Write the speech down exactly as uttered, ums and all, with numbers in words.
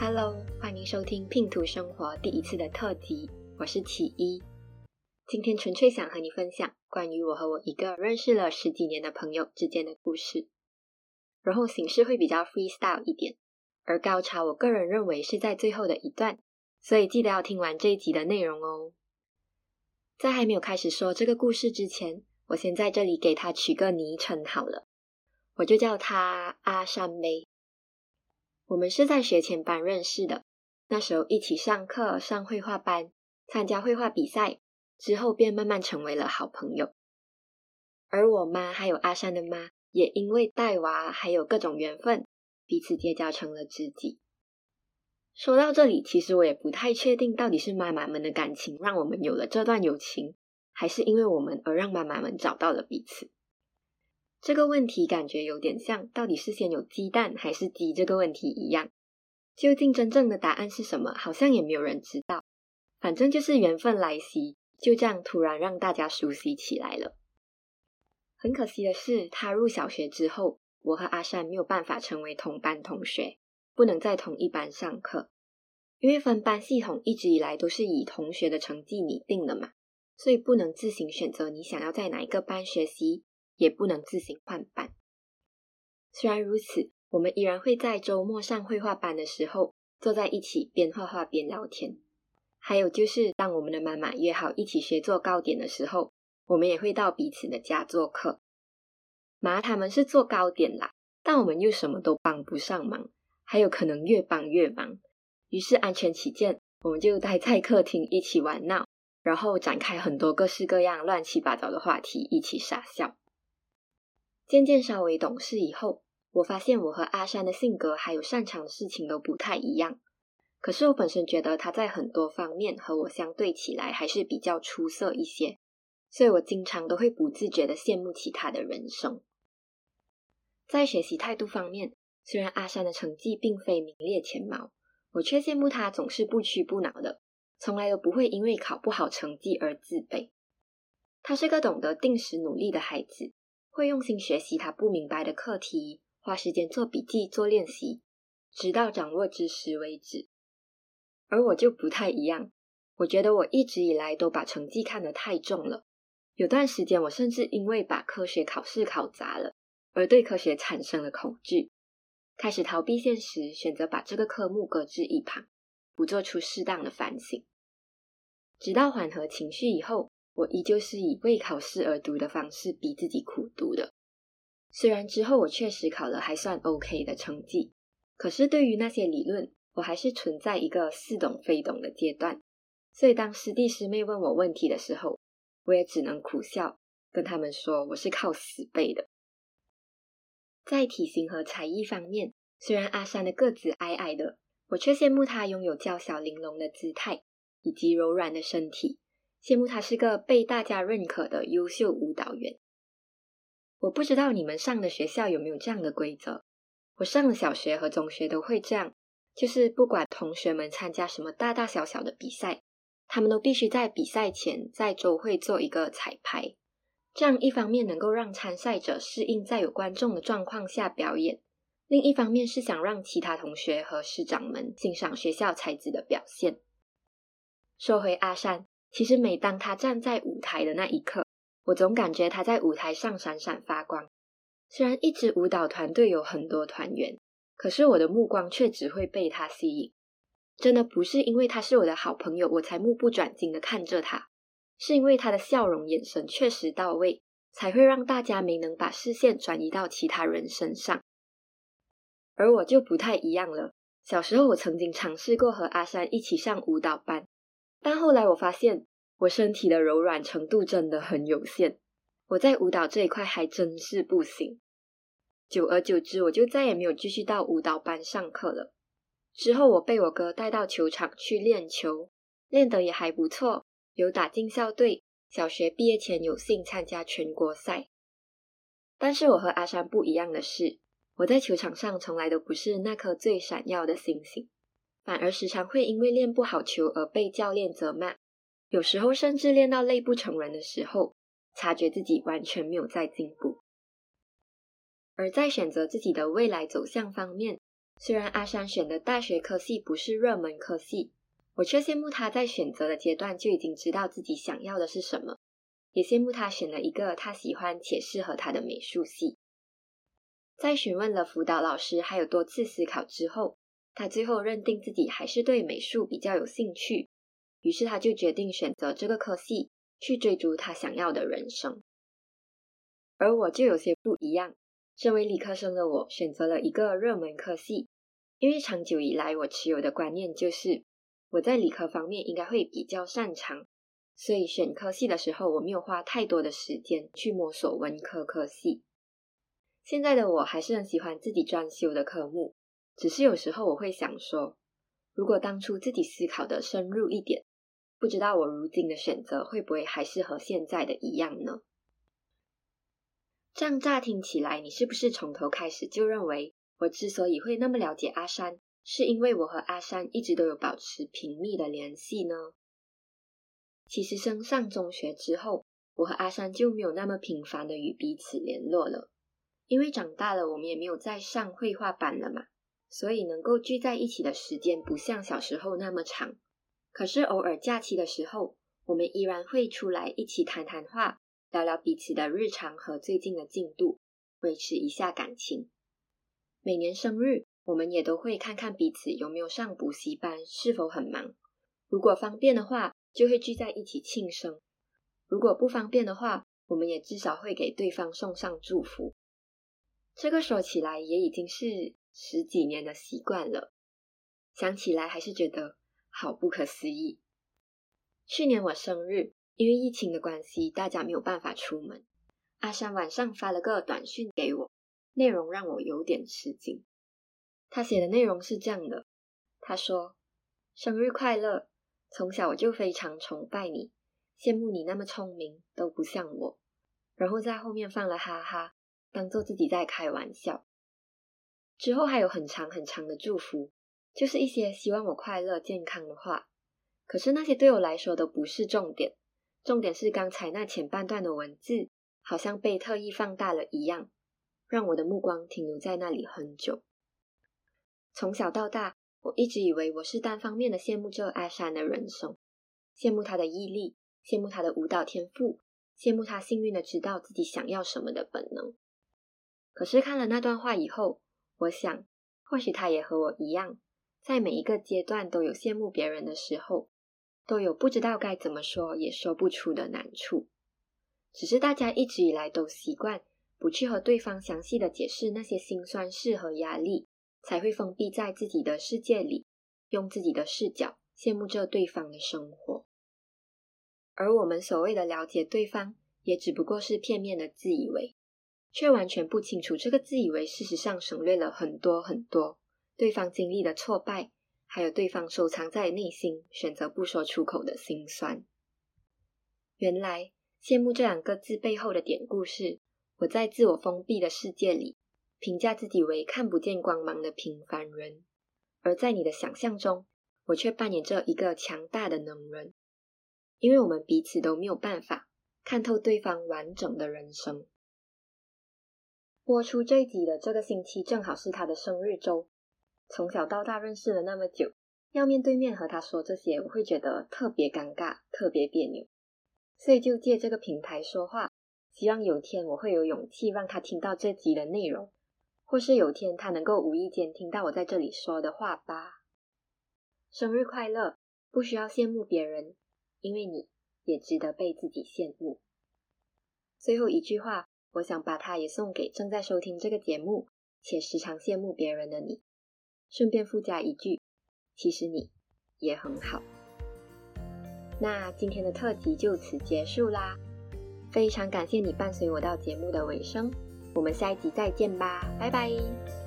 Hello， 欢迎收听拼图生活第一次的特辑，我是启一。今天纯粹想和你分享关于我和我一个认识了十几年的朋友之间的故事，然后形式会比较 freestyle 一点，而高潮我个人认为是在最后的一段，所以记得要听完这一集的内容哦。在还没有开始说这个故事之前，我先在这里给他取个昵称好了，我就叫他阿山妹。我们是在学前班认识的，那时候一起上课、上绘画班，参加绘画比赛，之后便慢慢成为了好朋友。而我妈还有阿山的妈也因为带娃还有各种缘分，彼此结交成了知己。说到这里，其实我也不太确定到底是妈妈们的感情让我们有了这段友情，还是因为我们而让妈妈们找到了彼此。这个问题感觉有点像到底是先有鸡蛋还是鸡这个问题一样，究竟真正的答案是什么，好像也没有人知道。反正就是缘分来袭，就这样突然让大家熟悉起来了。很可惜的是，踏入小学之后，我和阿山没有办法成为同班同学，不能在同一班上课。因为分班系统一直以来都是以同学的成绩拟定的嘛，所以不能自行选择你想要在哪一个班学习，也不能自行换班。虽然如此，我们依然会在周末上绘画班的时候坐在一起边画画边聊天。还有就是当我们的妈妈约好一起学做糕点的时候，我们也会到彼此的家做客。妈他们是做糕点啦，但我们又什么都帮不上忙，还有可能越帮越忙。于是安全起见，我们就待在客厅一起玩闹，然后展开很多各式各样乱七八糟的话题，一起傻笑。渐渐稍微懂事以后，我发现我和阿山的性格还有擅长的事情都不太一样。可是我本身觉得他在很多方面和我相对起来还是比较出色一些，所以我经常都会不自觉地羡慕起他的人生。在学习态度方面，虽然阿山的成绩并非名列前茅，我却羡慕他总是不屈不挠的，从来都不会因为考不好成绩而自卑。他是个懂得定时努力的孩子，会用心学习他不明白的课题，花时间做笔记做练习，直到掌握知识为止。而我就不太一样，我觉得我一直以来都把成绩看得太重了，有段时间我甚至因为把科学考试考砸了，而对科学产生了恐惧，开始逃避现实，选择把这个科目搁置一旁，不做出适当的反省。直到缓和情绪以后，我依旧是以为考试而读的方式逼自己苦读的。虽然之后我确实考了还算 OK 的成绩，可是对于那些理论，我还是存在一个似懂非懂的阶段。所以当师弟师妹问我问题的时候，我也只能苦笑，跟他们说我是靠死背的。在体型和才艺方面，虽然阿山的个子矮矮的，我却羡慕他拥有娇小玲珑的姿态以及柔软的身体，羡慕他是个被大家认可的优秀舞蹈员。我不知道你们上的学校有没有这样的规则，我上的小学和中学都会这样，就是不管同学们参加什么大大小小的比赛，他们都必须在比赛前在周会做一个彩排。这样一方面能够让参赛者适应在有观众的状况下表演，另一方面是想让其他同学和师长们欣赏学校才子的表现。说回阿山，其实每当他站在舞台的那一刻，我总感觉他在舞台上闪闪发光。虽然一支舞蹈团队有很多团员，可是我的目光却只会被他吸引。真的不是因为他是我的好朋友我才目不转睛地看着他，是因为他的笑容眼神确实到位，才会让大家没能把视线转移到其他人身上。而我就不太一样了，小时候我曾经尝试过和阿山一起上舞蹈班，但后来我发现我身体的柔软程度真的很有限，我在舞蹈这一块还真是不行。久而久之，我就再也没有继续到舞蹈班上课了。之后我被我哥带到球场去练球，练得也还不错，有打进校队，小学毕业前有幸参加全国赛。但是我和阿山不一样的是，我在球场上从来都不是那颗最闪耀的星星，反而时常会因为练不好球而被教练责骂，有时候甚至练到累不成人的时候，察觉自己完全没有在进步。而在选择自己的未来走向方面， 虽然阿山选的大学科系不是热门科系，我却羡慕他在选择的阶段就已经知道自己想要的是什么，也羡慕他选了一个他喜欢且适合他的美术系。在询问了辅导老师还有多次思考之后，他最后认定自己还是对美术比较有兴趣，于是他就决定选择这个科系，去追逐他想要的人生。而我就有些不一样，身为理科生的我选择了一个热门科系，因为长久以来我持有的观念就是我在理科方面应该会比较擅长，所以选科系的时候我没有花太多的时间去摸索文科科系。现在的我还是很喜欢自己专修的科目，只是有时候我会想说，如果当初自己思考的深入一点，不知道我如今的选择会不会还是和现在的一样呢？这样乍听起来，你是不是从头开始就认为我之所以会那么了解阿山，是因为我和阿山一直都有保持频密的联系呢？其实升上中学之后，我和阿山就没有那么频繁的与彼此联络了，因为长大了我们也没有再上绘画班了嘛，所以能够聚在一起的时间不像小时候那么长。可是偶尔假期的时候，我们依然会出来一起谈谈话，聊聊彼此的日常和最近的进度，维持一下感情。每年生日，我们也都会看看彼此有没有上补习班，是否很忙。如果方便的话，就会聚在一起庆生；如果不方便的话，我们也至少会给对方送上祝福。这个说起来也已经是十几年的习惯了，想起来还是觉得好不可思议。去年我生日，因为疫情的关系，大家没有办法出门。阿山晚上发了个短讯给我，内容让我有点吃惊。他写的内容是这样的，他说：生日快乐，从小我就非常崇拜你，羡慕你那么聪明，都不像我。然后在后面放了哈哈，当作自己在开玩笑。之后还有很长很长的祝福，就是一些希望我快乐健康的话。可是那些对我来说都不是重点，重点是刚才那前半段的文字，好像被特意放大了一样，让我的目光停留在那里很久。从小到大，我一直以为我是单方面的羡慕着阿山的人生，羡慕他的毅力，羡慕他的舞蹈天赋，羡慕他幸运的知道自己想要什么的本能。可是看了那段话以后，我想，或许他也和我一样，在每一个阶段都有羡慕别人的时候，都有不知道该怎么说也说不出的难处。只是大家一直以来都习惯不去和对方详细的解释那些辛酸事和压力，才会封闭在自己的世界里，用自己的视角羡慕着对方的生活。而我们所谓的了解对方，也只不过是片面的自以为，却完全不清楚这个自以为事实上省略了很多很多对方经历的挫败，还有对方收藏在内心选择不说出口的辛酸。原来羡慕这两个字背后的典故是，我在自我封闭的世界里评价自己为看不见光芒的平凡人，而在你的想象中，我却扮演着一个强大的能人，因为我们彼此都没有办法看透对方完整的人生。播出这一集的这个星期正好是他的生日周，从小到大认识了那么久，要面对面和他说这些，我会觉得特别尴尬，特别别扭，所以就借这个平台说话，希望有天我会有勇气让他听到这集的内容，或是有天他能够无意间听到我在这里说的话吧。生日快乐，不需要羡慕别人，因为你也值得被自己羡慕。最后一句话，我想把它也送给正在收听这个节目且时常羡慕别人的你，顺便附加一句，其实你也很好。那今天的特辑就此结束啦，非常感谢你伴随我到节目的尾声，我们下一集再见吧，拜拜。